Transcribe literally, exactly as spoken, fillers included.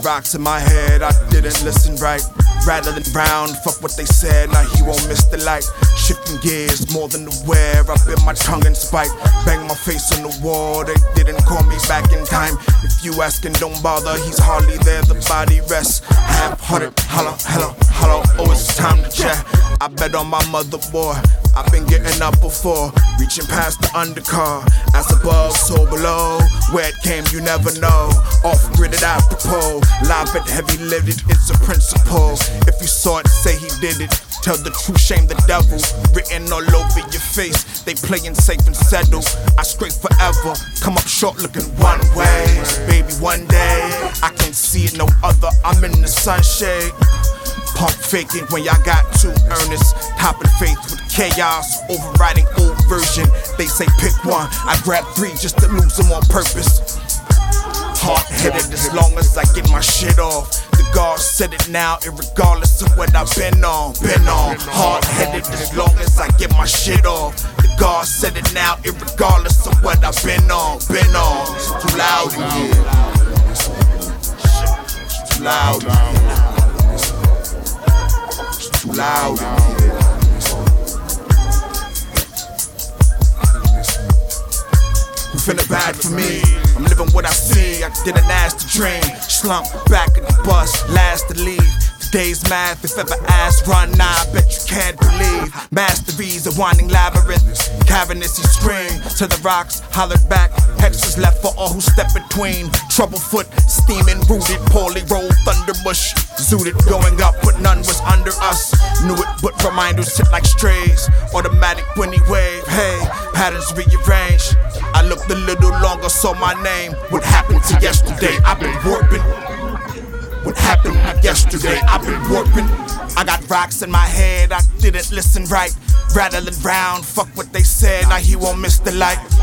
rocks in my head, I didn't listen right. Rattling round, fuck what they said, now he won't miss the light. Shifting gears, more than aware, I bit my tongue in spite. Bang my face on the wall, they didn't call me back in time. If you asking, don't bother, he's hardly there, the body rests. Half-hearted, hello, hello, hello, oh it's time to chat. I bet on my mother, boy, I've been getting up before. Reaching past the undercar, as above, so below. Where it came, you never know. Off-gridded apropos, live and heavy lived, it's a principle. If you saw it, say he did it. Tell the truth, shame the devil. Written all over your face, they playing safe and settle. I scrape forever, come up short looking one way. Baby, one day, I can't see it no other, I'm in the sunshade. Pump faking when y'all got too earnest. Topping faith with chaos, overriding old version. They say pick one, I grab three just to lose them on purpose. Hard-headed as long as I get my shit off. The God said it now, irregardless of what I've been on, been on. Hard-headed as long as I get my shit off. The God said it now, irregardless of what I've been on, been on. It's too loud in here. It's too loud in here. It's too loud in here. Who finna bad for me? I'm living what I see, I didn't ask to dream. Slump back in the bus, last to leave. Today's math, if ever asked, run now, I bet you can't believe. Masteries, a winding labyrinth, cavernous he screamed. To the rocks, hollered back, hexes left for all who step between. Troublefoot, steaming, rooted, poorly rolled, thunderbush. Zooted, going up, but none was under us. Knew it, but reminders hit like strays. Automatic when he wave, hey, patterns rearranged. I looked a little longer, saw my name. What happened to yesterday? I've been warping. What happened yesterday? I've been warping. I got rocks in my head, I didn't listen right. Rattling round, fuck what they said, now he won't miss the light.